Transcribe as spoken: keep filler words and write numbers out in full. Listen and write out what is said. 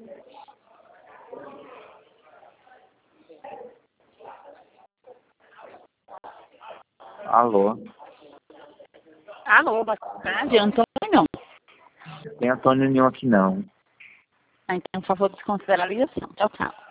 Alô? Alô, boa tarde, Antônio. Tem Antônio nenhum aqui não. Ah, então, por favor, desconsiderar a ligação. Tchau, tchau.